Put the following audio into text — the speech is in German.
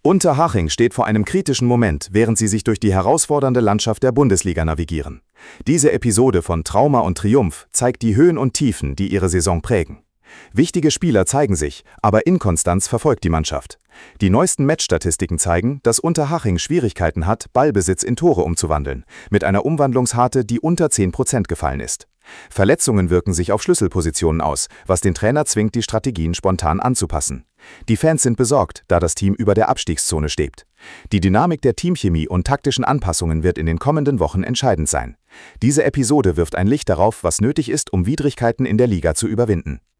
Unterhaching steht vor einem kritischen Moment, während sie sich durch die herausfordernde Landschaft der Bundesliga navigieren. Diese Episode von Trauma und Triumph zeigt die Höhen und Tiefen, die ihre Saison prägen. Wichtige Spieler zeigen sich, aber Inkonstanz verfolgt die Mannschaft. Die neuesten Matchstatistiken zeigen, dass Unterhaching Schwierigkeiten hat, Ballbesitz in Tore umzuwandeln, mit einer Umwandlungsrate, die unter 10% gefallen ist. Verletzungen wirken sich auf Schlüsselpositionen aus, was den Trainer zwingt, die Strategien spontan anzupassen. Die Fans sind besorgt, da das Team über der Abstiegszone steht. Die Dynamik der Teamchemie und taktischen Anpassungen wird in den kommenden Wochen entscheidend sein. Diese Episode wirft ein Licht darauf, was nötig ist, um Widrigkeiten in der Liga zu überwinden.